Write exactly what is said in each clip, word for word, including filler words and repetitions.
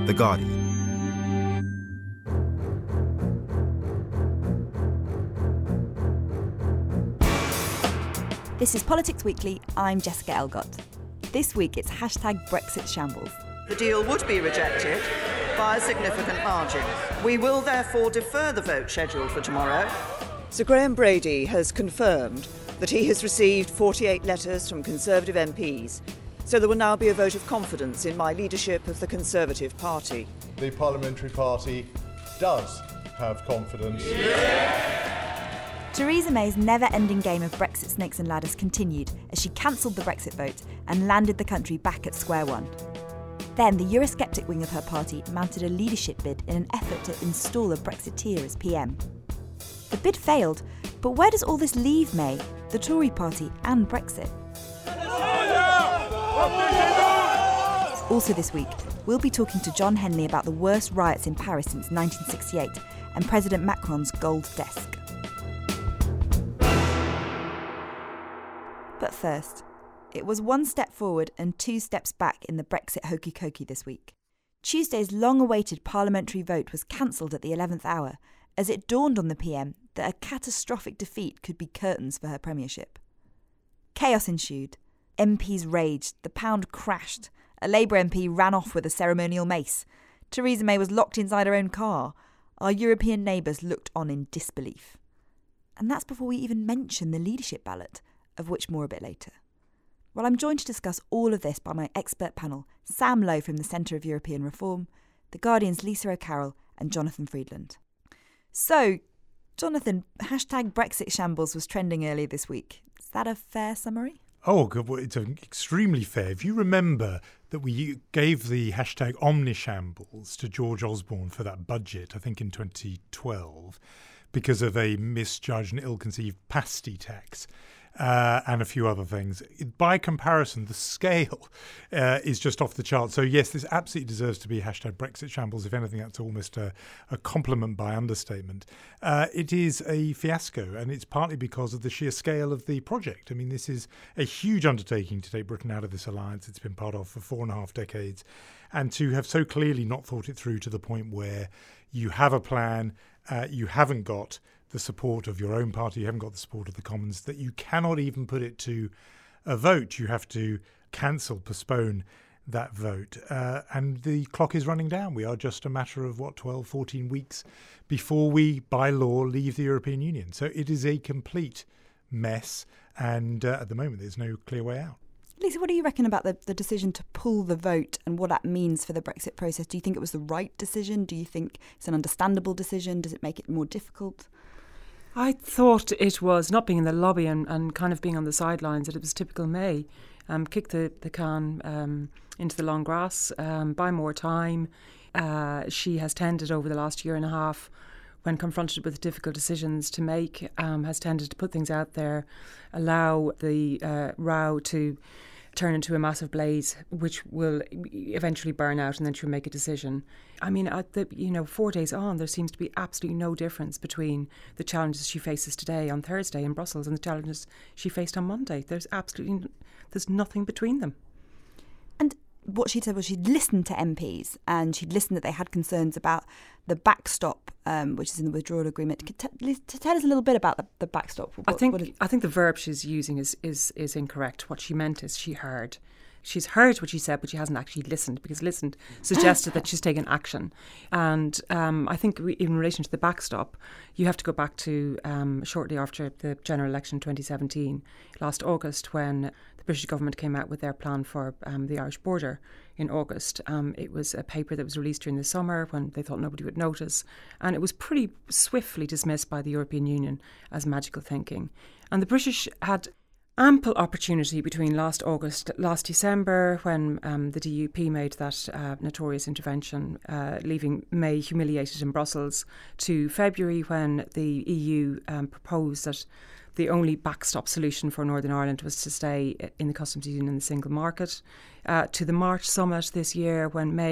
The Guardian. This is Politics Weekly. I'm Jessica Elgott. This week it's hashtag Brexit shambles. The deal would be rejected by a significant margin. We will therefore defer the vote scheduled for tomorrow. Sir Graham Brady has confirmed that he has received forty-eight letters from Conservative M Ps, so there will now be a vote of confidence in my leadership of the Conservative Party. The Parliamentary Party does have confidence. Yeah! Theresa May's never-ending game of Brexit snakes and ladders continued as she cancelled the Brexit vote and landed the country back at square one. Then the Eurosceptic wing of her party mounted a leadership bid in an effort to install a Brexiteer as P M. The bid failed, but where does all this leave May, the Tory party and Brexit? Also this week, we'll be talking to John Henley about the worst riots in Paris since nineteen sixty-eight and President Macron's gold desk. But first, it was one step forward and two steps back in the Brexit hokey-cokey this week. Tuesday's long-awaited parliamentary vote was cancelled at the eleventh hour as it dawned on the P M that a catastrophic defeat could be curtains for her premiership. Chaos ensued. M Ps raged, the pound crashed, a Labour M P ran off with a ceremonial mace, Theresa May was locked inside her own car, our European neighbours looked on in disbelief. And that's before we even mention the leadership ballot, of which more a bit later. Well, I'm joined to discuss all of this by my expert panel, Sam Lowe from the Centre of European Reform, The Guardian's Lisa O'Carroll and Jonathan Freedland. So, Jonathan, hashtag Brexit shambles was trending earlier this week. Is that a fair summary? Oh, good. Well, it's extremely fair. If you remember that we gave the hashtag Omnishambles to George Osborne for that budget, I think in twenty twelve, because of a misjudged and ill-conceived pasty tax. Uh, and a few other things. By comparison, the scale uh, is just off the chart. So yes, this absolutely deserves to be hashtag Brexit shambles. If anything, that's almost a, a compliment by understatement. Uh, it is a fiasco, and it's partly because of the sheer scale of the project. I mean, this is a huge undertaking to take Britain out of this alliance it's been part of for four and a half decades, and to have so clearly not thought it through to the point where you have a plan, uh, you haven't got the support of your own party, you haven't got the support of the Commons, that you cannot even put it to a vote. You have to cancel, postpone that vote. Uh, and the clock is running down. We are just a matter of, what, twelve, fourteen weeks before we, by law, leave the European Union. So it is a complete mess. And uh, at the moment, there's no clear way out. Lisa, what do you reckon about the, the decision to pull the vote and what that means for the Brexit process? Do you think it was the right decision? Do you think it's an understandable decision? Does it make it more difficult? I thought it was, not being in the lobby and, and kind of being on the sidelines, that it was typical May. Um, kick the, the can um, into the long grass, um, buy more time. Uh, she has tended over the last year and a half, when confronted with difficult decisions to make, um, has tended to put things out there, allow the uh, row to turn into a massive blaze, which will eventually burn out, and then she'll make a decision. I mean, at the, you know, four days on, there seems to be absolutely no difference between the challenges she faces today on Thursday in Brussels and the challenges she faced on Monday. There's absolutely, there's nothing between them. And what she said was she'd listened to M Ps and she'd listened that they had concerns about the backstop, um, which is in the withdrawal agreement. Could t- to tell us a little bit about the, the backstop. What, I think what is- I think the verb she's using is, is is incorrect. What she meant is she heard. She's heard what she said, but she hasn't actually listened, because listened suggested that she's taken action. And um, I think we, in relation to the backstop, you have to go back to um, shortly after the general election twenty seventeen, last August, when the British government came out with their plan for um, the Irish border in August. Um, it was a paper that was released during the summer when they thought nobody would notice. And it was pretty swiftly dismissed by the European Union as magical thinking. And the British had ample opportunity between last August, last December, when um, the D U P made that uh, notorious intervention, uh, leaving May humiliated in Brussels, to February, when the E U um, proposed that the only backstop solution for Northern Ireland was to stay in the customs union and the single market, uh, to the March summit this year, when May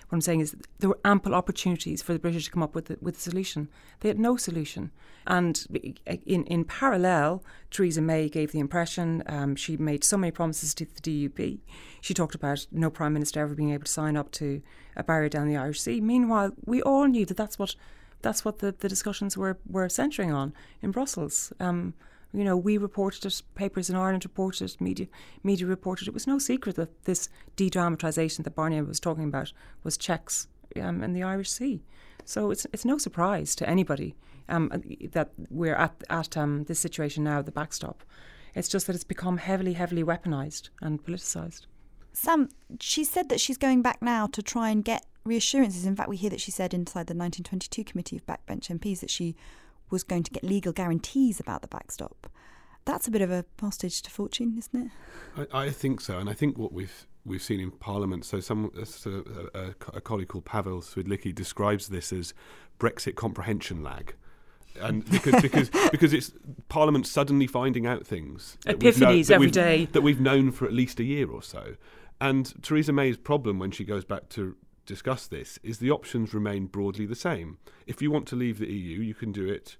What I'm saying is there were ample opportunities for the British to come up with a, with a solution. They had no solution. And in, in parallel, Theresa May gave the impression, um, she made so many promises to the D U P. She talked about no Prime Minister ever being able to sign up to a barrier down the Irish Sea. Meanwhile, we all knew that that's what that's what the, the discussions were, were centering on in Brussels. Um, you know, we reported it, papers in Ireland reported it, media media reported it. It was no secret that this de-dramatisation that Barnier was talking about was checks um, in the Irish Sea. So it's it's no surprise to anybody um, that we're at at um, this situation now, the backstop. It's just that it's become heavily, heavily weaponised and politicised. Sam, she said that she's going back now to try and get reassurances. In fact, we hear that she said inside the nineteen twenty-two committee of backbench M Ps that she was going to get legal guarantees about the backstop. That's a bit of a hostage to fortune, isn't it? I, I think so, and I think what we've we've seen in Parliament. So, some so a, a, a colleague called Pavel Swidlicki describes this as Brexit comprehension lag, and because because because it's Parliament suddenly finding out things that epiphanies known, that every day that we've known for at least a year or so. And Theresa May's problem when she goes back to discuss this is the options remain broadly the same. If you want to leave the E U, you can do it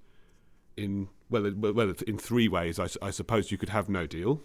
in well, well in three ways. I, I suppose you could have no deal,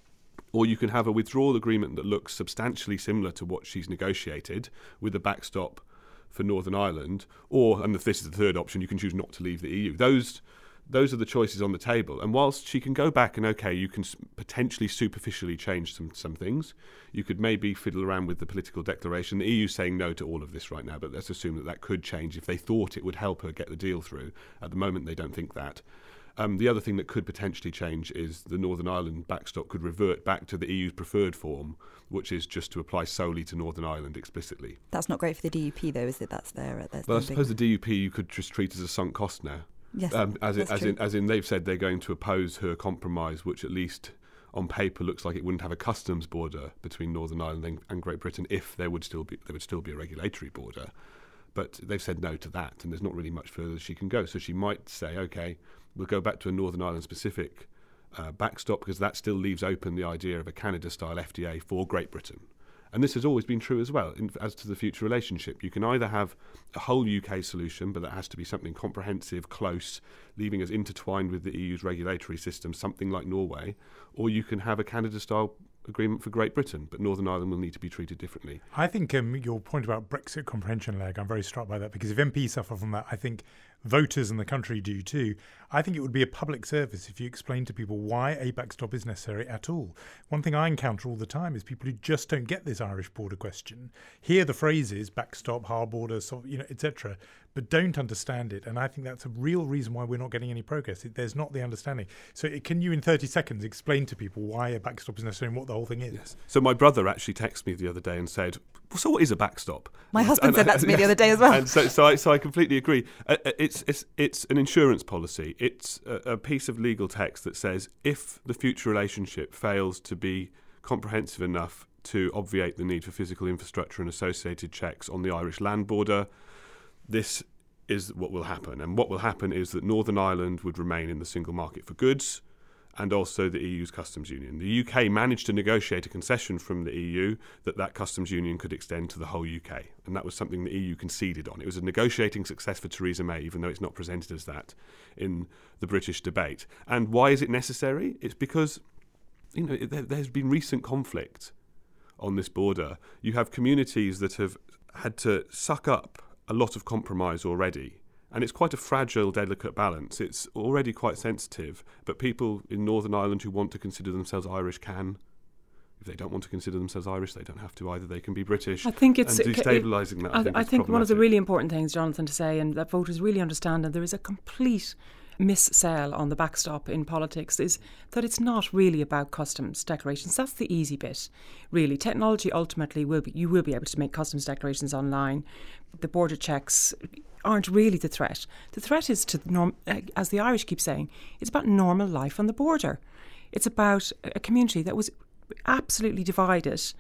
or you can have a withdrawal agreement that looks substantially similar to what she's negotiated with a backstop for Northern Ireland, or, and if this is the third option, you can choose not to leave the E U. Those those are the choices on the table. And whilst she can go back and, okay, you can potentially superficially change some, some things, you could maybe fiddle around with the political declaration. The E U's saying no to all of this right now, but let's assume that that could change if they thought it would help her get the deal through. At the moment, they don't think that. Um, the other thing that could potentially change is the Northern Ireland backstop could revert back to the E U's preferred form, which is just to apply solely to Northern Ireland explicitly. That's not great for the D U P, though, is it? That's their... That's well, I their suppose big... the D U P you could just treat as a sunk cost now. Yes, um, as, that's in, as, true. in, as in they've said they're going to oppose her compromise, which at least on paper looks like it wouldn't have a customs border between Northern Ireland and, and Great Britain if there would still be there would still be a regulatory border. But they've said no to that, and there's not really much further she can go. So she might say, OK, we'll go back to a Northern Ireland-specific uh, backstop, because that still leaves open the idea of a Canada-style F D A for Great Britain. And this has always been true as well, in, as to the future relationship. You can either have a whole U K solution, but that has to be something comprehensive, close, leaving us intertwined with the E U's regulatory system, something like Norway, or you can have a Canada-style agreement for Great Britain, but Northern Ireland will need to be treated differently. I think um, your point about Brexit comprehension lag, I'm very struck by that, because if M Ps suffer from that, I think voters in the country do too. I think it would be a public service if you explain to people why a backstop is necessary at all. One thing I encounter all the time is people who just don't get this Irish border question, hear the phrases backstop, hard border, so, you know, et cetera, but don't understand it. And I think that's a real reason why we're not getting any progress. It, there's not the understanding. So it, can you, in thirty seconds, explain to people why a backstop is necessary and what the whole thing is? Yes. So my brother actually texted me the other day and said, well, so what is a backstop? My husband and, said that to me yes. the other day as well. And so, so, I, so I completely agree. Uh, it's, it's, it's an insurance policy. It's a, a piece of legal text that says if the future relationship fails to be comprehensive enough to obviate the need for physical infrastructure and associated checks on the Irish land border, this is what will happen. And what will happen is that Northern Ireland would remain in the single market for goods and also the E U's customs union. The U K managed to negotiate a concession from the E U that that customs union could extend to the whole U K. And that was something the E U conceded on. It was a negotiating success for Theresa May, even though it's not presented as that in the British debate. And why is it necessary? It's because, you know, there, there's been recent conflict on this border. You have communities that have had to suck up a lot of compromise already. And it's quite a fragile, delicate balance. It's already quite sensitive, but people in Northern Ireland who want to consider themselves Irish can. If they don't want to consider themselves Irish, they don't have to either. They can be British. I think it's and destabilising it, that. I, I think, I think one of the problematic. really important things, Jonathan, to say, and that voters really understand, and there is a complete missell on the backstop in politics, is that it's not really about customs declarations. That's the easy bit, really. Technology ultimately will be, you will be able to make customs declarations online. The border checks aren't really the threat. The threat is to, norm, as the Irish keep saying, it's about normal life on the border. It's about a community that was absolutely divided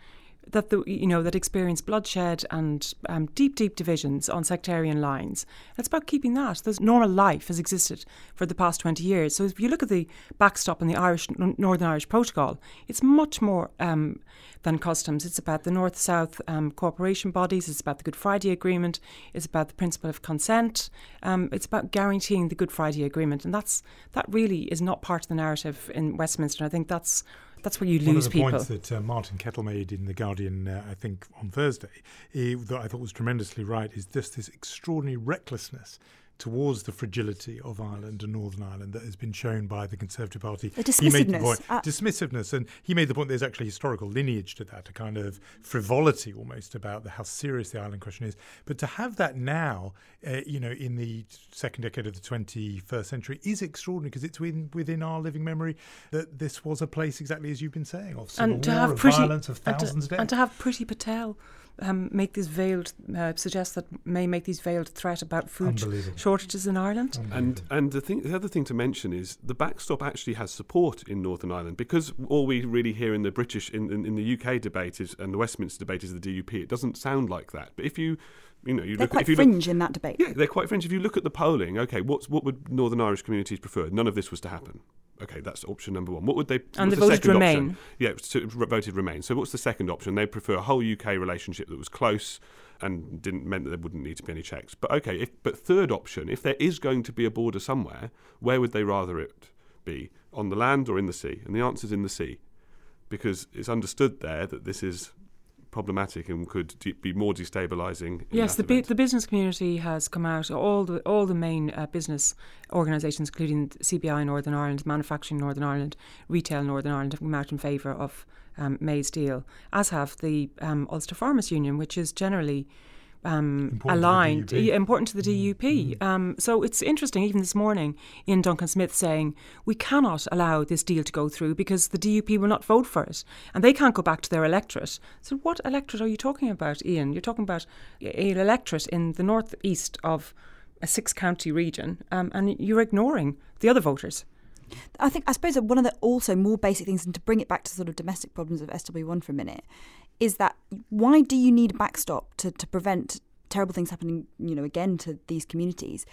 that the you know that experience bloodshed and um, deep, deep divisions on sectarian lines. It's about keeping that. There's normal life has existed for the past twenty years. So if you look at the backstop in the Irish Northern Irish Protocol, it's much more um, than customs. It's about the North-South um, cooperation bodies. It's about the Good Friday Agreement. It's about the principle of consent. Um, it's about guaranteeing the Good Friday Agreement, and that's that really is not part of the narrative in Westminster. I think that's. That's where you lose people. One of the people. points that uh, Martin Kettle made in The Guardian, uh, I think, on Thursday, he, that I thought was tremendously right, is just this extraordinary recklessness towards the fragility of Ireland and Northern Ireland that has been shown by the Conservative Party. The dismissiveness. He made the point, uh, dismissiveness, and he made the point there's actually historical lineage to that, a kind of frivolity almost about the, how serious the Ireland question is. But to have that now, uh, you know, in the second decade of the twenty-first century is extraordinary, because it's within, within our living memory that this was a place exactly as you've been saying, of civil and to war, have of Priti, violence, of thousands and to, dead. And to have Priti Patel Um, make this veiled, uh, suggest that may make these veiled threat about food shortages in Ireland. And and the thing, the other thing to mention is the backstop actually has support in Northern Ireland, because all we really hear in the British, in, in, in the U K debate is, and the Westminster debate is the D U P. It doesn't sound like that. But if you, you know, you they're look, quite if you fringe look, in that debate. Yeah, they're quite fringe. If you look at the polling, okay, what's what would Northern Irish communities prefer? None of this was to happen. Okay, that's option number one. What would they? And they the voted second Remain. Option? Yeah, so voted Remain. So what's the second option? They prefer a whole U K relationship that was close and didn't meant that there wouldn't need to be any checks. But okay, if but third option, if there is going to be a border somewhere, where would they rather it be? On the land or in the sea? And the answer's in the sea, because it's understood there that this is problematic and could de- be more destabilising. Yes, the, bu- the business community has come out, all the all the main uh, business organisations, including C B I Northern Ireland, Manufacturing Northern Ireland, Retail Northern Ireland, have come out in favour of um, May's deal, as have the um, Ulster Farmers Union, which is generally Um, important aligned, to the D U P. important to the D U P. Mm-hmm. Um, so it's interesting, even this morning, Ian Duncan Smith saying, we cannot allow this deal to go through because the D U P will not vote for it and they can't go back to their electorate. So what electorate are you talking about, Ian? You're talking about an electorate in the northeast of a six-county region, um, and you're ignoring the other voters. I think, I suppose that one of the also more basic things, and to bring it back to sort of domestic problems of S W one for a minute, is that why do you need a backstop to, to prevent terrible things happening, you know, again to these communities?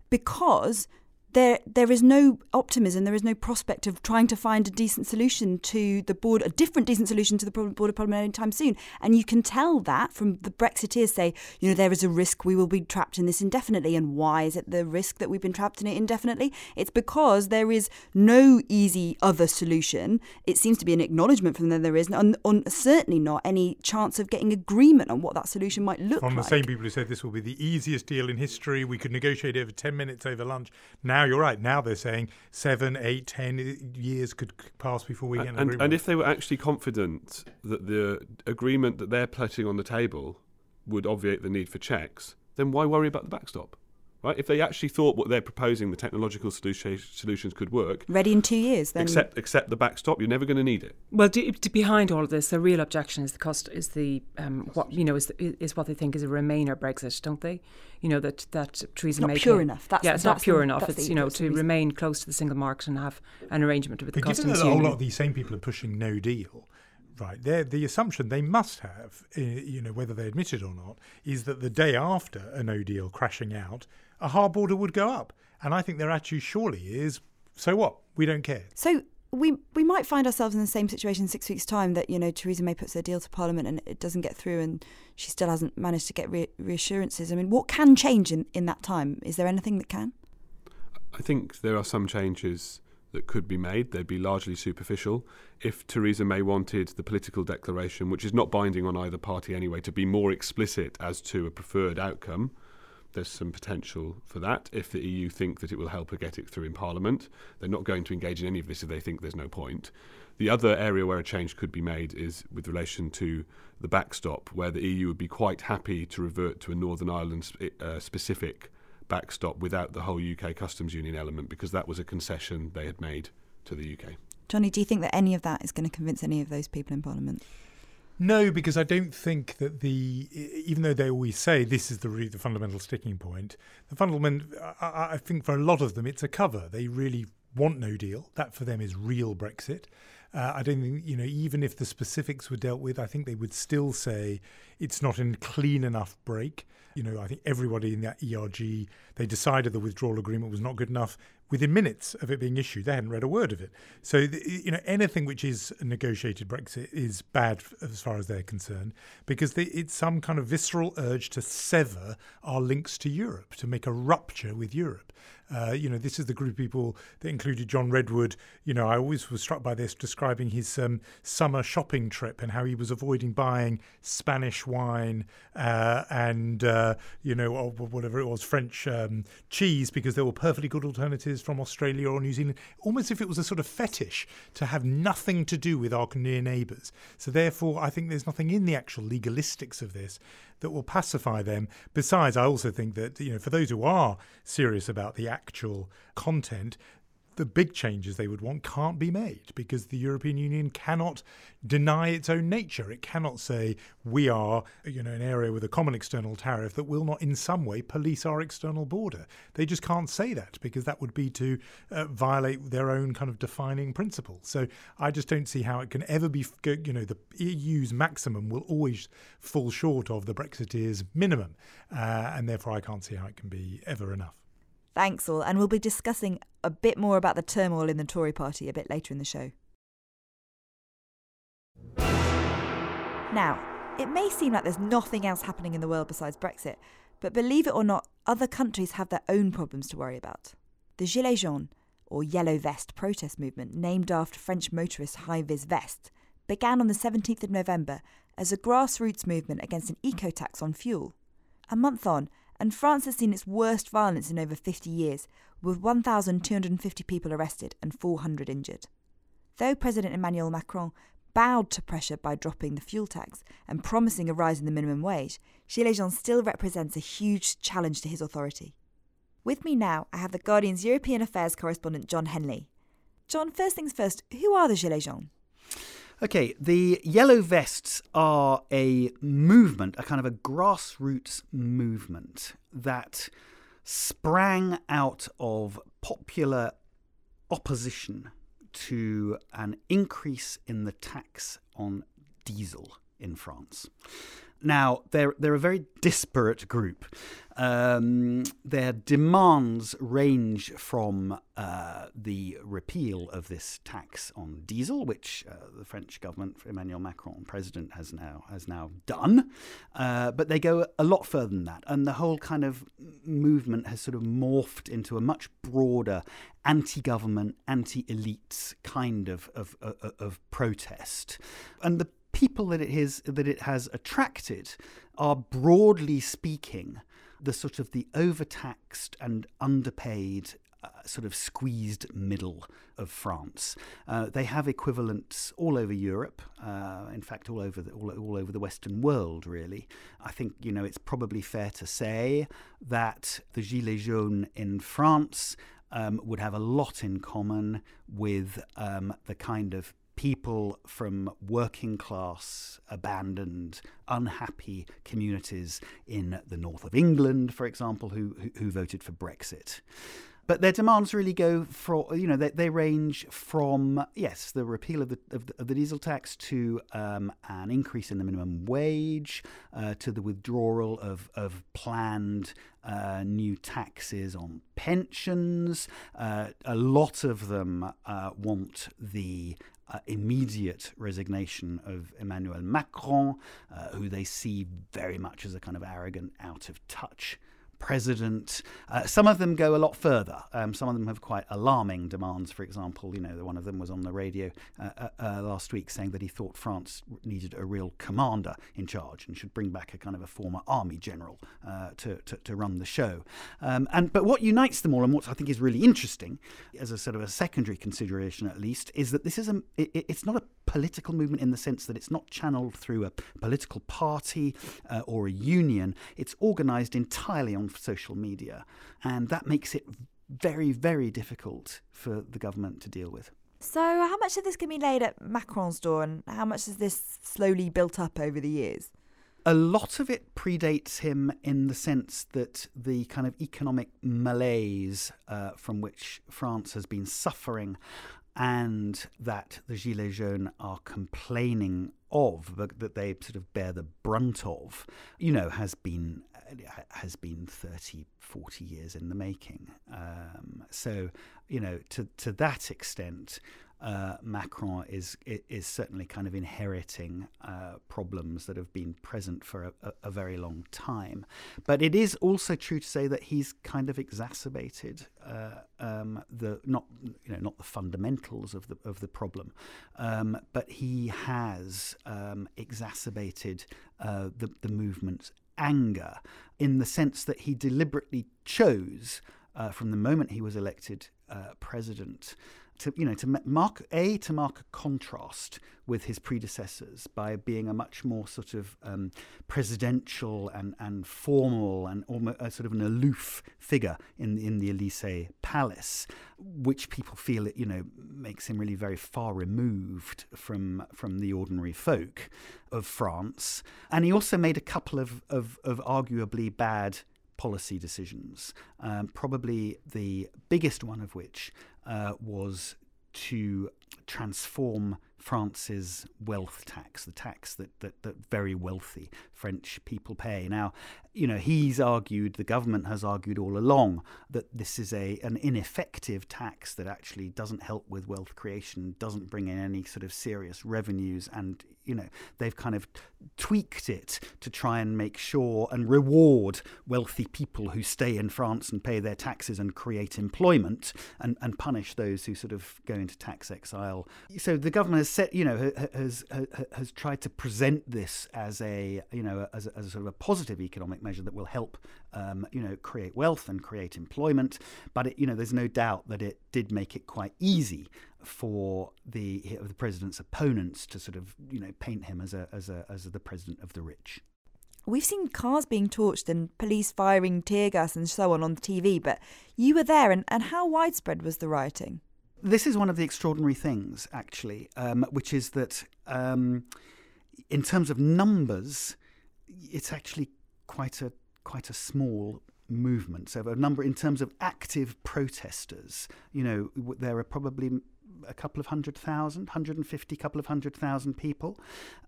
Because there there is no optimism, there is no prospect of trying to find a decent solution to the border, a different decent solution to the border problem anytime soon. And you can tell that from the Brexiteers say, you know, there is a risk we will be trapped in this indefinitely. And why is it the risk that we've been trapped in it indefinitely? It's because there is no easy other solution. It seems to be an acknowledgement from them there is, and, and certainly not any chance of getting agreement on what that solution might look From like. the same people who said this will be the easiest deal in history, we could negotiate over ten minutes over lunch. Now you're right. Now they're saying seven, eight, ten years could pass before we get an and, agreement. and if they were actually confident that the agreement that they're putting on the table would obviate the need for checks, then why worry about the backstop? Right? If they actually thought what they're proposing, the technological solution, solutions could work, ready in two years, then accept accept the backstop. You're never going to need it. Well, d- d- behind all of this, the real objection is the cost. Is the um, what you know is the, is what they think is a Remain or Brexit, don't they? You know that that Theresa not May pure came- enough. That's, yeah, it's that's not pure the, enough. It's the, you know that's to the reason. remain close to the single market and have an arrangement with but the given customs that a whole union. lot of these same people are pushing no deal, right, they're, the assumption they must have, uh, you know, whether they admit it or not, is that the day after a no deal crashing out, a hard border would go up. And I think their attitude surely is, so what? We don't care. So we we might find ourselves in the same situation in six weeks' time that, you know, Theresa May puts her deal to Parliament and it doesn't get through and she still hasn't managed to get re- reassurances. I mean, what can change in, in that time? Is there anything that can? I think there are some changes that could be made. They'd be largely superficial. If Theresa May wanted the political declaration, which is not binding on either party anyway, to be more explicit as to a preferred outcome, there's some potential for that. If the E U think that it will help her get it through in Parliament, they're not going to engage in any of this if they think there's no point. The other area where a change could be made is with relation to the backstop, where the E U would be quite happy to revert to a Northern Ireland uh, specific backstop without the whole U K customs union element, because that was a concession they had made to the U K. Johnny, do you think that any of that is going to convince any of those people in Parliament? No, because I don't think that the, even though they always say this is the re- the fundamental sticking point, the fundamental, I, I think for a lot of them it's a cover. They really want no deal. That for them is real Brexit. Uh, I don't think, you know, even if the specifics were dealt with, I think they would still say it's not a clean enough break. You know, I think everybody in that E R G, they decided the withdrawal agreement was not good enough within minutes of it being issued. They hadn't read a word of it. So, you know, anything which is a negotiated Brexit is bad as far as they're concerned, because they, it's some kind of visceral urge to sever our links to Europe, to make a rupture with Europe. Uh, you know, this is the group of people that included John Redwood. You know, I always was struck by this, describing his um, summer shopping trip and how he was avoiding buying Spanish wine uh, and, uh, you know, or whatever it was, French um, cheese, because there were perfectly good alternatives from Australia or New Zealand, almost if it was a sort of fetish to have nothing to do with our near neighbours. So therefore, I think there's nothing in the actual legalistics of this that will pacify them. Besides, I also think that, you know, for those who are serious about the actual content, the big changes they would want can't be made, because the European Union cannot deny its own nature. It cannot say we are, you know, an area with a common external tariff that will not in some way police our external border. They just can't say that, because that would be to uh, violate their own kind of defining principles. So I just don't see how it can ever be, you know, the E U's maximum will always fall short of the Brexiteers' minimum. Uh, and therefore I can't see how it can be ever enough. Thanks all, and we'll be discussing a bit more about the turmoil in the Tory party a bit later in the show. Now, it may seem like there's nothing else happening in the world besides Brexit, but believe it or not, other countries have their own problems to worry about. The Gilets jaunes, or Yellow Vest protest movement, named after French motorist high-vis vest, began on the seventeenth of November as a grassroots movement against an eco-tax on fuel. A month on, and France has seen its worst violence in over fifty years, with one thousand two hundred fifty people arrested and four hundred injured. Though President Emmanuel Macron bowed to pressure by dropping the fuel tax and promising a rise in the minimum wage, Gilets jaunes still represents a huge challenge to his authority. With me now, I have the Guardian's European Affairs correspondent John Henley. John, first things first, who are the Gilets jaunes? OK, the Yellow Vests are a movement, a kind of a grassroots movement that sprang out of popular opposition to an increase in the tax on diesel in France. Now, they're, they're a very disparate group. Um, their demands range from uh, the repeal of this tax on diesel, which uh, the French government, Emmanuel Macron, president, has now has now done. Uh, but they go a lot further than that. And the whole kind of movement has sort of morphed into a much broader anti-government, anti-elites kind of, of, of, of protest. And the people that it is that it has attracted are, broadly speaking, the sort of the overtaxed and underpaid, uh, sort of squeezed middle of France. Uh, they have equivalents all over Europe, uh, in fact, all over the, all, all over the Western world, really. I think, you know, it's probably fair to say that the Gilets jaunes in France um, would have a lot in common with um, the kind of people from working class, abandoned, unhappy communities in the north of England, for example, who who, who voted for Brexit. But their demands really go for, you know, they, they range from, yes, the repeal of the of the, of the diesel tax to um, an increase in the minimum wage, uh, to the withdrawal of, of planned uh, new taxes on pensions. Uh, a lot of them uh, want the Uh, immediate resignation of Emmanuel Macron, uh, who they see very much as a kind of arrogant, out-of-touch president. Uh, some of them go a lot further. Um, some of them have quite alarming demands. For example, you know, one of them was on the radio uh, uh, uh, last week saying that he thought France needed a real commander in charge and should bring back a kind of a former army general uh, to, to to run the show. Um, and but what unites them all, and what I think is really interesting, as a sort of a secondary consideration at least, is that this is a it, it's not a political movement in the sense that it's not channeled through a political party uh, or a union. It's organised entirely on social media, and that makes it very, very difficult for the government to deal with. So how much of this can be laid at Macron's door, and how much has this slowly built up over the years? A lot of it predates him in the sense that the kind of economic malaise uh, from which France has been suffering and that the Gilets jaunes are complaining of, but that they sort of bear the brunt of, you know, has been has been thirty, forty years in the making. Um, so, you know, to to that extent, uh, Macron is is certainly kind of inheriting uh, problems that have been present for a, a very long time. But it is also true to say that he's kind of exacerbated uh, um, the not you know not the fundamentals of the of the problem, um, but he has um, exacerbated uh, the the movement's anger, in the sense that he deliberately chose uh, from the moment he was elected uh, president to you know to mark a to mark a contrast with his predecessors by being a much more sort of um, presidential and, and formal and almost uh, sort of an aloof figure in in the Élysée Palace, which people feel it you know makes him really very far removed from from the ordinary folk of France. And he also made a couple of of, of arguably bad policy decisions, um, probably the biggest one of which uh, was to transform France's wealth tax, the tax that, that, that very wealthy French people pay. Now, you know, he's argued, the government has argued all along, that this is a an ineffective tax that actually doesn't help with wealth creation, doesn't bring in any sort of serious revenues, and, you know, they've kind of tweaked it to try and make sure and reward wealthy people who stay in France and pay their taxes and create employment, and, and punish those who sort of go into tax exile. So the government has set, you know, has has, has tried to present this as a, you know, as a, as a sort of a positive economic measure that will help, um, you know, create wealth and create employment. But it, you know, there's no doubt that it did make it quite easy for the the president's opponents to sort of, you know, paint him as a as a as the president of the rich. We've seen cars being torched and police firing tear gas and so on on the T V, but you were there, and, and how widespread was the rioting? This is one of the extraordinary things, actually, um, which is that um, in terms of numbers, it's actually quite a quite a small movement. So a number in terms of active protesters, you know, there are probably a couple of hundred thousand, one hundred fifty, couple of hundred thousand people.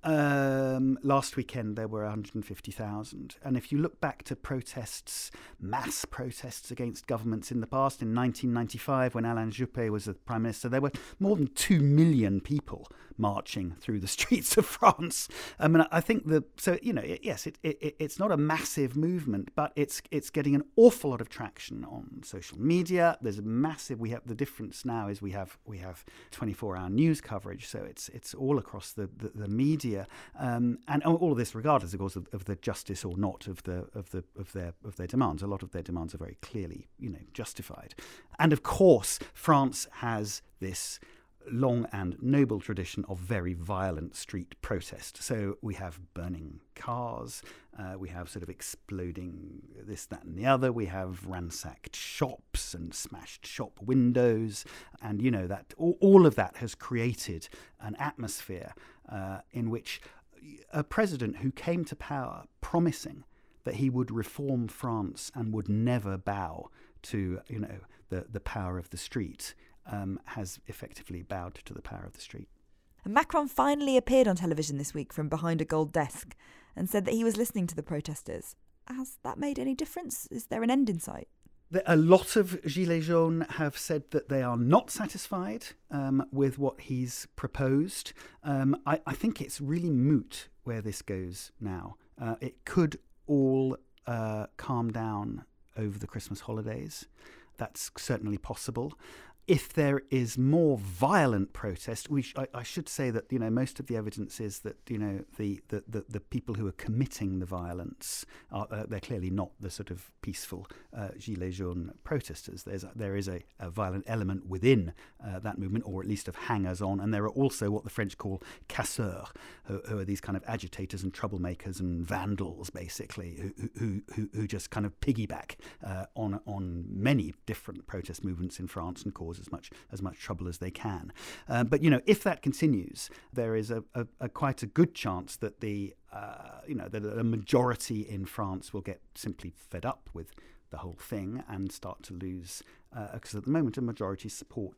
Um, last weekend there were one hundred fifty thousand. And if you look back to protests, mass protests against governments in the past, in nineteen ninety-five when Alain Juppé was the Prime Minister, there were more than two million people marching through the streets of France. I mean, I think the so you know yes, it, it it's not a massive movement, but it's it's getting an awful lot of traction on social media. There's a massive. We have the difference now is we have we have twenty-four hour news coverage, so it's it's all across the the, the media, um, and all of this regardless, of course, of, of the justice or not of the of the of their of their demands. A lot of their demands are very clearly, you know, justified, and of course, France has this long and noble tradition of very violent street protest. So we have burning cars, uh, we have sort of exploding this, that and the other, we have ransacked shops and smashed shop windows, and you know that all, all of that has created an atmosphere uh, in which a president who came to power promising that he would reform France and would never bow to, you know, the, the power of the street, Um, has effectively bowed to the power of the street. And Macron finally appeared on television this week from behind a gold desk and said that he was listening to the protesters. Has that made any difference? Is there an end in sight? A lot of Gilets jaunes have said that they are not satisfied um, with what he's proposed. Um, I, I think it's really moot where this goes now. Uh, it could all uh, calm down over the Christmas holidays. That's certainly possible. If there is more violent protest, we sh- I, I should say that, you know, most of the evidence is that, you know, the the, the, the people who are committing the violence are uh, they're clearly not the sort of peaceful uh, Gilets jaunes protesters. There's a, there is a, a violent element within uh, that movement, or at least of hangers-on, and there are also what the French call casseurs, who, who are these kind of agitators and troublemakers and vandals, basically, who who who, who just kind of piggyback uh, on on many different protest movements in France and cause as much as much trouble as they can. Uh, but you know, if that continues, there is a, a, a quite a good chance that the uh, you know that a majority in France will get simply fed up with the whole thing and start to lose, because uh, at the moment a majority supports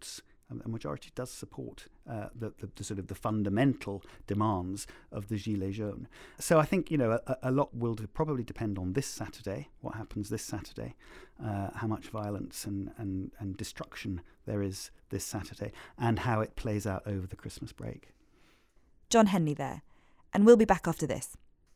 a majority does support uh, the, the, the sort of the fundamental demands of the Gilets jaunes. So I think, you know, a, a lot will probably depend on this Saturday, what happens this Saturday, uh, how much violence and, and, and destruction there is this Saturday, and how it plays out over the Christmas break. John Henley there, and we'll be back after this.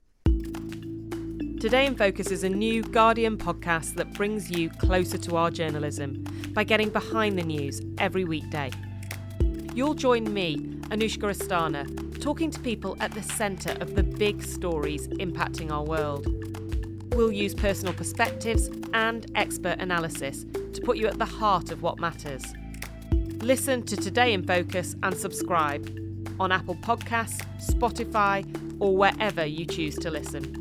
Today in Focus is a new Guardian podcast that brings you closer to our journalism by getting behind the news every weekday. You'll join me, Anushka Astana, talking to people at the centre of the big stories impacting our world. We'll use personal perspectives and expert analysis to put you at the heart of what matters. Listen to Today in Focus and subscribe on Apple Podcasts, Spotify, or wherever you choose to listen.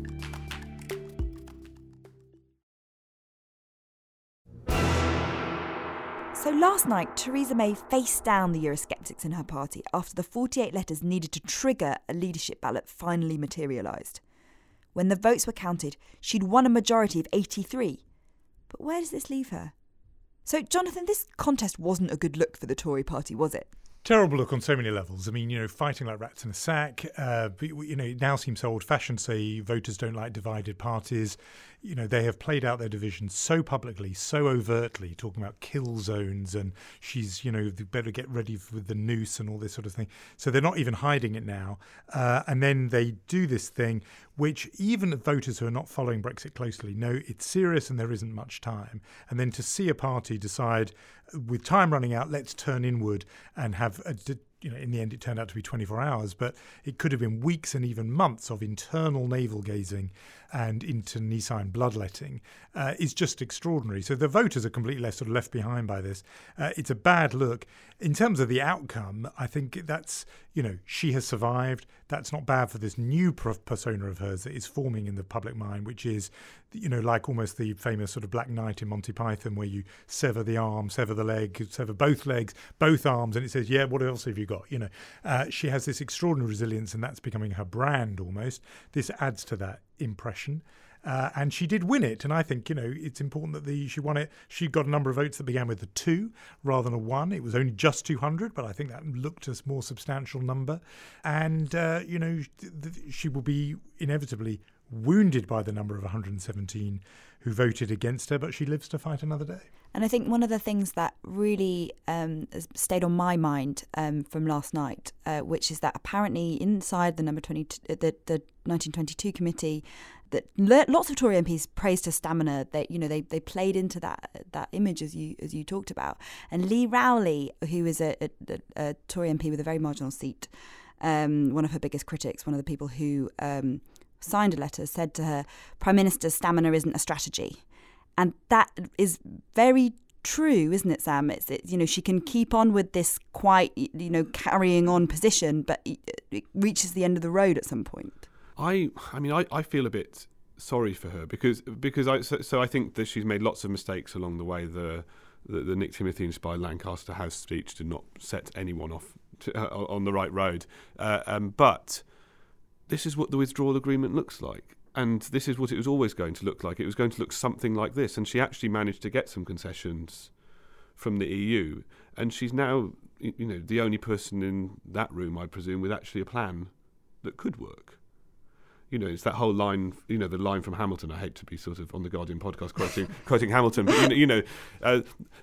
So last night, Theresa May faced down the Eurosceptics in her party after the forty-eight letters needed to trigger a leadership ballot finally materialised. When the votes were counted, she'd won a majority of eighty-three. But where does this leave her? So, Jonathan, this contest wasn't a good look for the Tory party, was it? Terrible look on so many levels. I mean, you know, fighting like rats in a sack. Uh, but, you know, it now seems so old-fashioned to say voters don't like divided parties. You know, they have played out their divisions so publicly, so overtly, talking about kill zones and she's, you know, better get ready with the noose and all this sort of thing. So they're not even hiding it now. Uh, and then they do this thing, which even voters who are not following Brexit closely know it's serious and there isn't much time. And then to see a party decide, with time running out, let's turn inward and have a, you know, in the end it turned out to be twenty-four hours, but it could have been weeks and even months of internal navel-gazing and internecine bloodletting, uh, is just extraordinary. So the voters are completely left, sort of left behind by this. Uh, it's a bad look. In terms of the outcome, I think that's, you know, she has survived. That's not bad for this new persona of hers that is forming in the public mind, which is, you know, like almost the famous sort of Black Knight in Monty Python, where you sever the arm, sever the leg, sever both legs, both arms, and it says, yeah, what else have you got? You know, uh, she has this extraordinary resilience, and that's becoming her brand almost. This adds to that impression. Uh, and she did win it. And I think, you know, it's important that the she won it. She got a number of votes that began with a two rather than a one. It was only just two hundred, but I think that looked a more substantial number. And, uh, you know, th- th- she will be inevitably wounded by the number of one hundred seventeen who voted against her, but she lives to fight another day. And I think one of the things that really um, has stayed on my mind um, from last night, uh, which is that apparently inside the number twenty, the, the nineteen twenty-two committee, that lots of Tory M Ps praised her stamina. They, you know, they they played into that that image as you as you talked about. And Lee Rowley, who is a, a, a Tory M P with a very marginal seat, um, one of her biggest critics, one of the people who um, signed a letter, said to her, "Prime Minister's stamina isn't a strategy," and that is very true, isn't it, Sam? It's it, you know, she can keep on with this quite, you know, carrying on position, but it reaches the end of the road at some point. I, I mean, I, I feel a bit sorry for her because because I so, so I think that she's made lots of mistakes along the way. The the, the Nick Timothy inspired Lancaster House speech did not set anyone off to, uh, on the right road. Uh, um, but this is what the withdrawal agreement looks like, and this is what it was always going to look like. It was going to look something like this, and she actually managed to get some concessions from the E U, and she's now, you know, the only person in that room, I presume, with actually a plan that could work. You know, it's that whole line, you know, the line from Hamilton. I hate to be sort of on the Guardian podcast quoting, quoting Hamilton, but, you know, you know uh,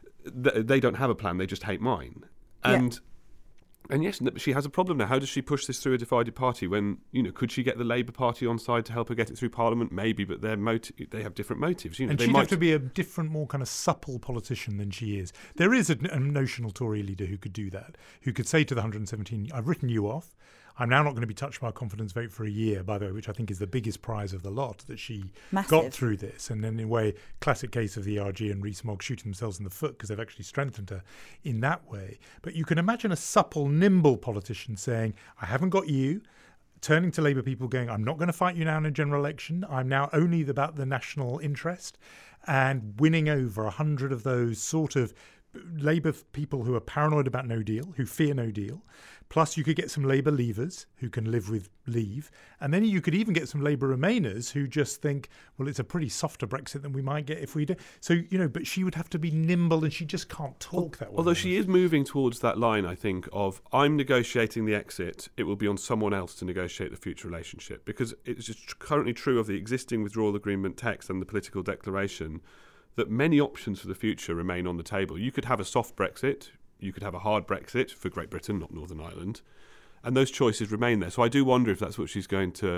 th- they don't have a plan, they just hate mine. And yeah. and yes, she has a problem now. How does she push this through a divided party when, you know, could she get the Labour Party on side to help her get it through Parliament? Maybe, but their motive, they have different motives. You know, and they she'd might have to be a different, more kind of supple politician than she is. There is a, a notional Tory leader who could do that, who could say to the one hundred seventeen, I've written you off. I'm now not going to be touched by a confidence vote for a year, by the way, which I think is the biggest prize of the lot, that she Massive. got through this. And then in a way, classic case of the E R G and Rees-Mogg shooting themselves in the foot because they've actually strengthened her in that way. But you can imagine a supple, nimble politician saying, I haven't got you, turning to Labour people going, I'm not going to fight you now in a general election. I'm now only about the national interest, and winning over a hundred of those sort of Labour people who are paranoid about no deal, who fear no deal. Plus, you could get some Labour leavers who can live with leave. And then you could even get some Labour remainers who just think, well, it's a pretty softer Brexit than we might get if we do. So, you know, but she would have to be nimble, and she just can't talk that way. Although she is moving towards that line, I think, of I'm negotiating the exit, it will be on someone else to negotiate the future relationship. Because it's just currently true of the existing withdrawal agreement text and the political declaration that many options for the future remain on the table. You could have a soft Brexit, you could have a hard Brexit for Great Britain, not Northern Ireland, and those choices remain there. So I do wonder if that's what she's going to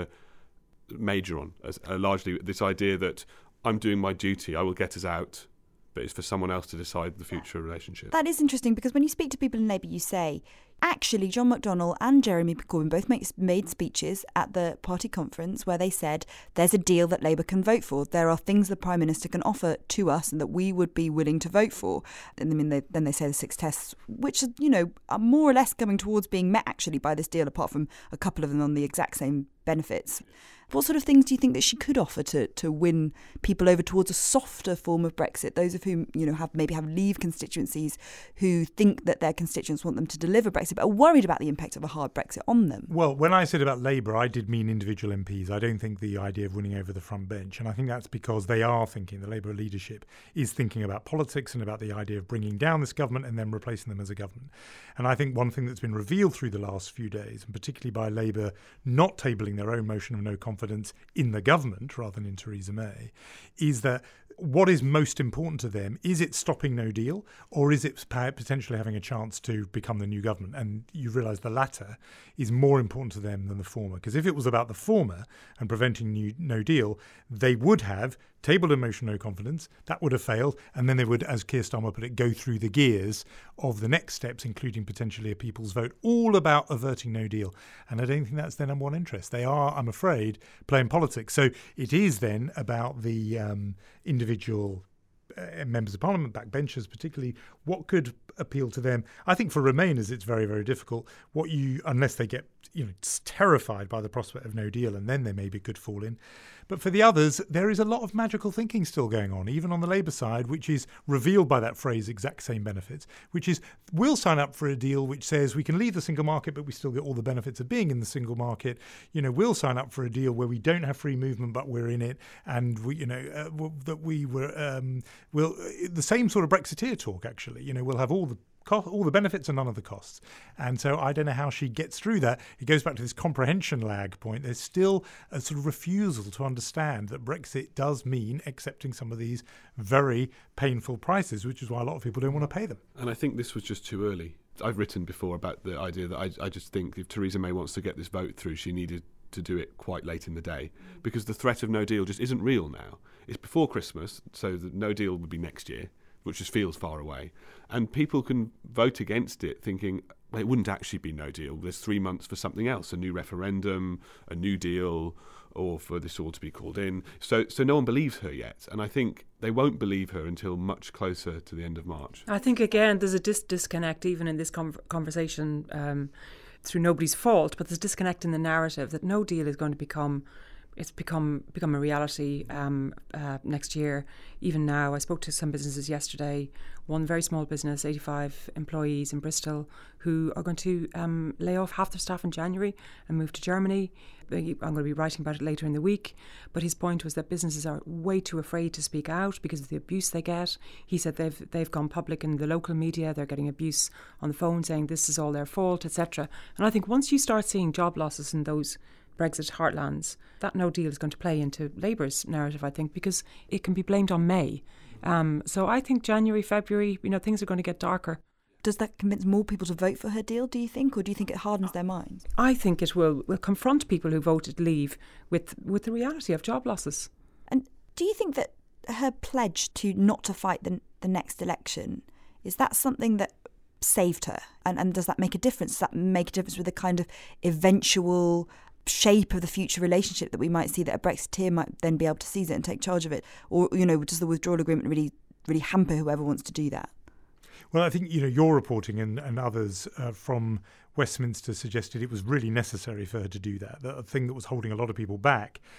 major on, as, uh, largely this idea that I'm doing my duty, I will get us out, but it's for someone else to decide the future relationship. That is interesting, because when you speak to people in Labour, you say, actually, John McDonnell and Jeremy Corbyn both make, made speeches at the party conference where they said there's a deal that Labour can vote for. There are things the Prime Minister can offer to us and that we would be willing to vote for. And I mean, they, then they say the six tests, which, you know, are more or less coming towards being met, actually, by this deal, apart from a couple of them on the exact same benefits. What sort of things do you think that she could offer to, to win people over towards a softer form of Brexit? Those of whom, you know, have maybe have Leave constituencies who think that their constituents want them to deliver Brexit, but are worried about the impact of a hard Brexit on them. Well, when I said about Labour, I did mean individual M Ps. I don't think the idea of winning over the front bench. And I think that's because they are thinking, the Labour leadership is thinking about politics and about the idea of bringing down this government and then replacing them as a government. And I think one thing that's been revealed through the last few days, and particularly by Labour not tabling their own motion of no confidence in the government rather than in Theresa May, is that what is most important to them, is it stopping no deal, or is it potentially having a chance to become the new government? And you realise the latter is more important to them than the former. Because if it was about the former and preventing new, no deal, they would have tabled a motion no confidence, that would have failed, and then they would, as Keir Starmer put it, go through the gears of the next steps, including potentially a people's vote, all about averting no deal. And I don't think that's their number one interest. They are, I'm afraid, playing politics. So it is then about the um, individual uh, members of Parliament, backbenchers particularly, what could appeal to them. I think for Remainers it's very, very difficult. What you, unless they get, you know, terrified by the prospect of no deal, and then they maybe could fall in. But for the others, there is a lot of magical thinking still going on, even on the Labour side, which is revealed by that phrase, exact same benefits, which is we'll sign up for a deal which says we can leave the single market, but we still get all the benefits of being in the single market. You know, we'll sign up for a deal where we don't have free movement, but we're in it. And, we, you know, uh, that we were, um, we'll, the same sort of Brexiteer talk, actually. You know, we'll have all the all the benefits and none of the costs. And so I don't know how she gets through that. It goes back to this comprehension lag point. There's still a sort of refusal to understand that Brexit does mean accepting some of these very painful prices, which is why a lot of people don't want to pay them. And I think this was just too early. I've written before about the idea that I, I just think if Theresa May wants to get this vote through, she needed to do it quite late in the day, because the threat of no deal just isn't real now. It's before Christmas, so the no deal would be next year, which just feels far away. And people can vote against it thinking, well, it wouldn't actually be no deal. There's three months for something else, a new referendum, a new deal, or for this all to be called in. So so no one believes her yet. And I think they won't believe her until much closer to the end of March. I think, again, there's a dis- disconnect even in this com- conversation um, through nobody's fault, but there's a disconnect in the narrative that no deal is going to become It's become become a reality um, uh, next year. Even now, I spoke to some businesses yesterday. One very small business, eighty-five employees in Bristol, who are going to um, lay off half their staff in January and move to Germany. I'm going to be writing about it later in the week. But his point was that businesses are way too afraid to speak out because of the abuse they get. He said they've they've gone public in the local media. They're getting abuse on the phone saying this is all their fault, et cetera. And I think once you start seeing job losses in those Brexit heartlands, that no deal is going to play into Labour's narrative, I think, because it can be blamed on May. Um, so I think January, February, you know, things are going to get darker. Does that convince more people to vote for her deal, do you think, or do you think it hardens their minds? I think it will, will confront people who voted Leave with, with the reality of job losses. And do you think that her pledge to not to fight the, the next election, is that something that saved her? And, and does that make a difference? Does that make a difference with the kind of eventual shape of the future relationship that we might see, that a Brexiteer might then be able to seize it and take charge of it? Or, you know, does the withdrawal agreement really really hamper whoever wants to do that? Well, I think, you know, your reporting and, and others uh, from Westminster suggested it was really necessary for her to do that. The thing that was holding a lot of people back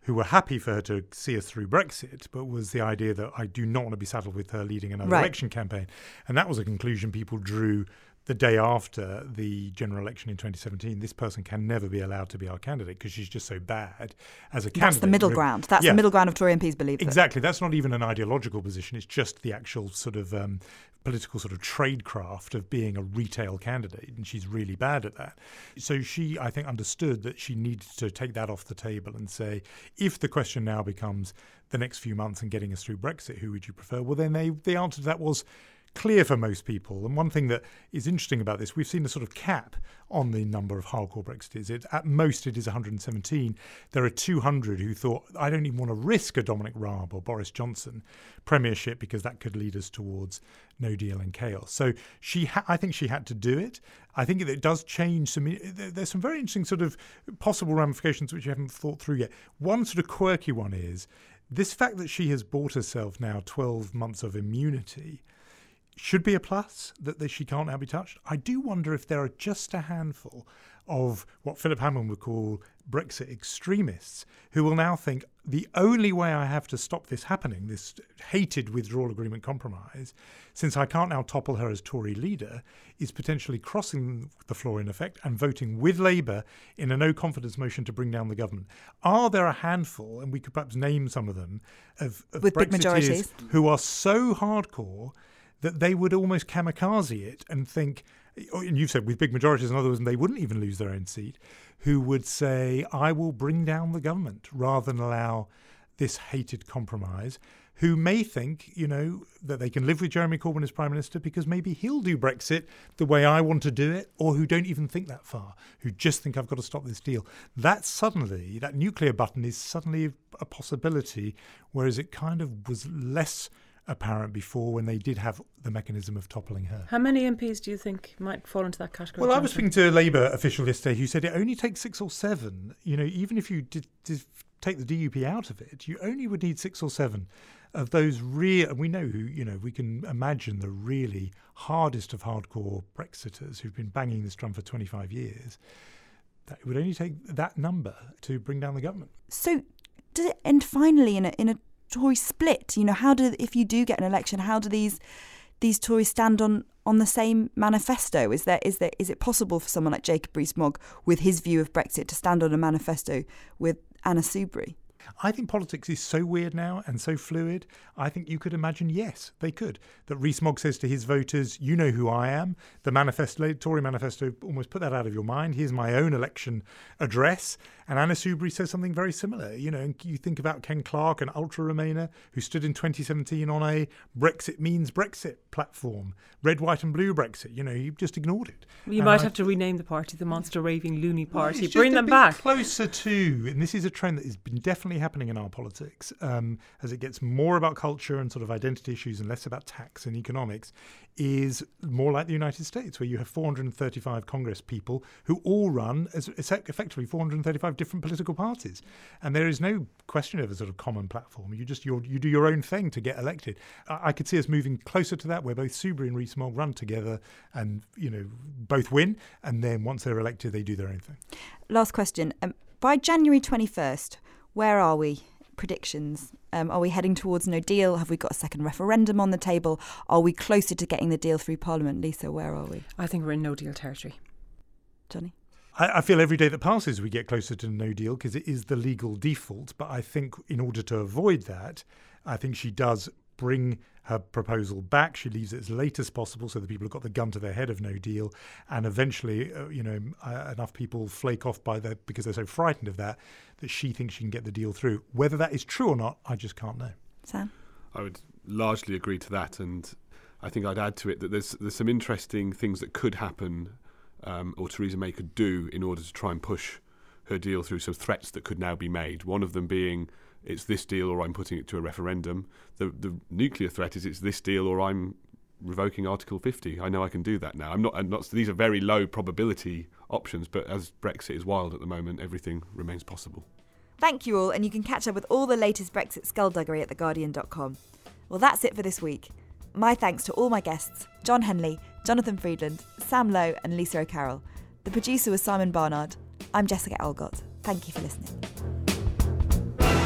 who were happy for her to see us through Brexit, but was the idea that I do not want to be saddled with her leading another Right. election campaign. And that was a conclusion people drew the day after the general election in twenty seventeen. This person can never be allowed to be our candidate because she's just so bad as a candidate. That's the middle Really- ground. That's Yeah. the middle ground of Tory M Ps believe. that. Exactly. That's not even an ideological position. It's just the actual sort of um, political sort of tradecraft of being a retail candidate, and she's really bad at that. So she, I think, understood that she needed to take that off the table and say, if the question now becomes the next few months and getting us through Brexit, who would you prefer? Well, then they, the answer to that was clear for most people. And one thing that is interesting about this, we've seen a sort of cap on the number of hardcore Brexiteers. It, at most, it is one hundred seventeen. There are two hundred who thought, I don't even want to risk a Dominic Raab or Boris Johnson premiership because that could lead us towards no deal and chaos. So she, ha- I think she had to do it. I think it does change some. There's some very interesting sort of possible ramifications which you haven't thought through yet. One sort of quirky one is this fact that she has bought herself now twelve months of immunity should be a plus, that they, she can't now be touched. I do wonder if there are just a handful of what Philip Hammond would call Brexit extremists who will now think the only way I have to stop this happening, this hated withdrawal agreement compromise, since I can't now topple her as Tory leader, is potentially crossing the floor in effect and voting with Labour in a no-confidence motion to bring down the government. Are there a handful, and we could perhaps name some of them, of, of With big Brexiteers majorities. who are so hardcore that they would almost kamikaze it and think, and you've said with big majorities, in other words, they wouldn't even lose their own seat, who would say, I will bring down the government rather than allow this hated compromise, who may think, you know, that they can live with Jeremy Corbyn as Prime Minister because maybe he'll do Brexit the way I want to do it, or who don't even think that far, who just think I've got to stop this deal. That suddenly, that nuclear button is suddenly a possibility, whereas it kind of was less apparent before when they did have the mechanism of toppling her. How many M Ps do you think might fall into that category? Well, I was Jonathan? speaking to a Labour official yesterday who said it only takes six or seven. You know, even if you did, did take the D U P out of it, you only would need six or seven of those real, and we know who, you know, we can imagine the really hardest of hardcore Brexiters who've been banging this drum for twenty-five years. That it would only take that number to bring down the government. So, does it end finally in a in a Tory split? You know, how do, if you do get an election, how do these these Tories stand on, on the same manifesto? Is there is there is it possible for someone like Jacob Rees-Mogg, with his view of Brexit, to stand on a manifesto with Anna Soubry? I think politics is so weird now and so fluid. I think you could imagine, yes, they could. That Rees-Mogg says to his voters, you know who I am. The manifesto, Tory manifesto, almost put that out of your mind. Here's my own election address. And Anna Soubry says something very similar. You know, you think about Ken Clarke, an ultra-Remainer, who stood in twenty seventeen on a Brexit means Brexit platform. Red, white and blue Brexit. You know, he just ignored it. You And might I- have to rename the party the Monster Raving Loony Well, Party. it's Bring just a them bit back. closer to, and this is a trend that has been definitely happening in our politics, um, as it gets more about culture and sort of identity issues and less about tax and economics, is more like the United States, where you have four hundred thirty-five Congress people who all run as effectively four hundred thirty-five different political parties, and there is no question of a sort of common platform. You just you you do your own thing to get elected. I, I could see us moving closer to that, where both Soubry and Rees-Mogg run together, and you know both win, and then once they're elected, they do their own thing. Last question. Um, by January twenty-first, where are we? Predictions. Um, are we heading towards no deal? Have we got a second referendum on the table? Are we closer to getting the deal through Parliament? Lisa, where are we? I think we're in no deal territory. Johnny? I, I feel every day that passes we get closer to no deal because it is the legal default. But I think in order to avoid that, I think she does bring her proposal back. She leaves it as late as possible so that people have got the gun to their head of no deal. And eventually, uh, you know, uh, enough people flake off by that because they're so frightened of that, that she thinks she can get the deal through. Whether that is true or not, I just can't know. Sam? I would largely agree to that, and I think I'd add to it that there's there's some interesting things that could happen, um, or Theresa May could do in order to try and push her deal through. Some threats that could now be made. One of them being, it's this deal or I'm putting it to a referendum. The the nuclear threat is it's this deal or I'm revoking Article fifty. I know I can do that now. I'm not. I'm not. These are very low probability options, but as Brexit is wild at the moment, everything remains possible. Thank you all, and you can catch up with all the latest Brexit skullduggery at the guardian dot com. Well, that's it for this week. My thanks to all my guests, John Henley, Jonathan Friedland, Sam Lowe and Lisa O'Carroll. The producer was Simon Barnard. I'm Jessica Algott. Thank you for listening.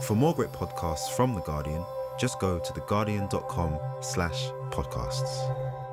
For more great podcasts from The Guardian, just go to theguardian.com slash podcasts.